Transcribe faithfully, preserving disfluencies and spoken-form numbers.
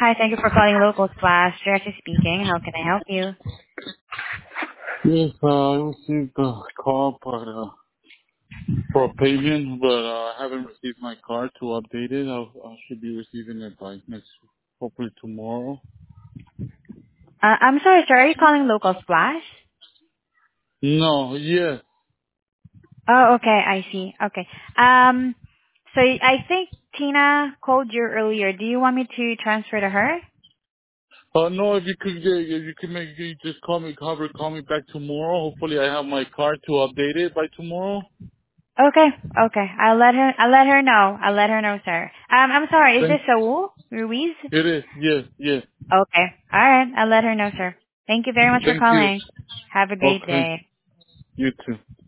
Hi, thank you for calling Local Splash. Jackie speaking. How can I help you? Yes, uh, I received a call but, uh, for a payment, but uh, I haven't received my card to update it. I, I should be receiving it by next, hopefully tomorrow. Uh, I'm sorry, sir. Are you calling Local Splash? No, yes. Oh, okay. I see. Okay. Um, so I think Tina called you earlier. Do you want me to transfer to her? Uh, no, if you could get, if you could make, you just call me, cover, call me back tomorrow. Hopefully I have my card to update it by tomorrow. Okay. Okay. I'll let her. I'll let her know. I'll let her know, sir. Um, I'm sorry. Is this Thank, Saul Ruiz? it is, yes, yes. Okay. All right. I'll let her know, sir. Thank you very much for Thank you. calling. Have a great Okay, day. you too.